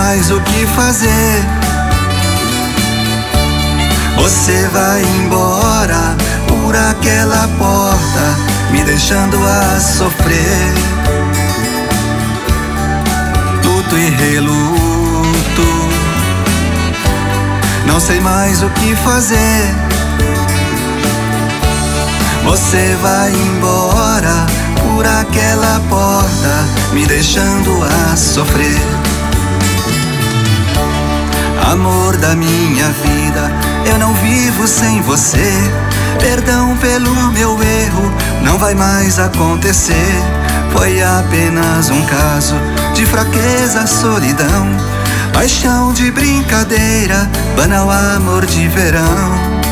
mais o que fazer. Você vai embora por aquela porta, me deixando a sofrer. Luto e reluto, não sei mais o que fazer. Você vai embora por aquela porta, me deixando a sofrer. Amor da minha vida, eu não vivo sem você. Perdão pelo meu erro, não vai mais acontecer. Foi apenas um caso de fraqueza, solidão, paixão de brincadeira, banal amor de verão.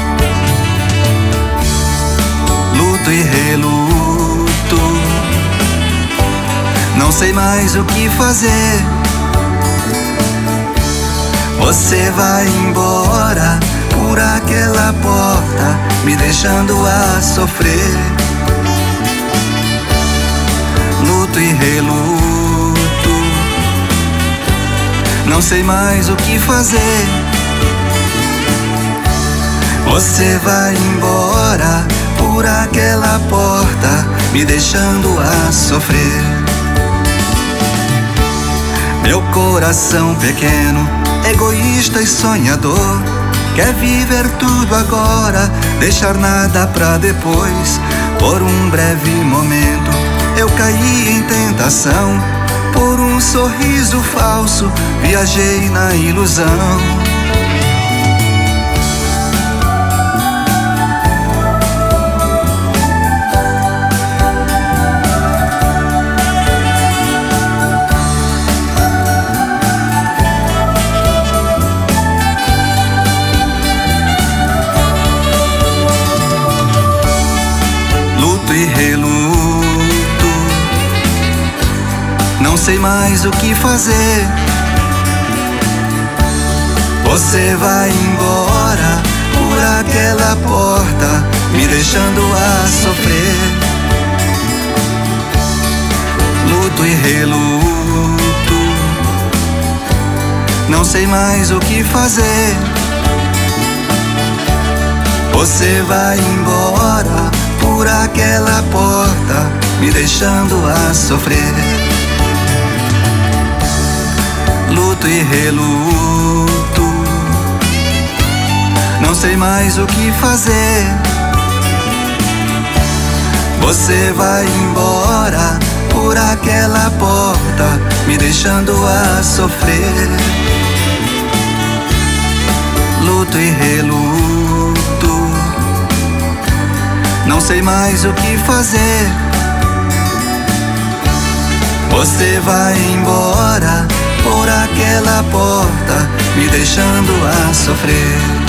Luto e reluto, não sei mais o que fazer. Você vai embora por aquela porta, me deixando a sofrer. Luto e reluto, não sei mais o que fazer. Você vai embora por aquela porta, me deixando a sofrer. Meu coração pequeno, egoísta e sonhador, quer viver tudo agora, deixar nada pra depois. Por um breve momento eu caí em tentação, por um sorriso falso viajei na ilusão. E reluto, não sei mais o que fazer. Você vai embora por aquela porta, me deixando a sofrer. Luto e reluto, não sei mais o que fazer. Você vai embora por aquela porta, me deixando a sofrer. Luto e reluto, não sei mais o que fazer. Você vai embora por aquela porta, me deixando a sofrer. Luto e reluto, não sei mais o que fazer. Você vai embora por aquela porta, me deixando a sofrer.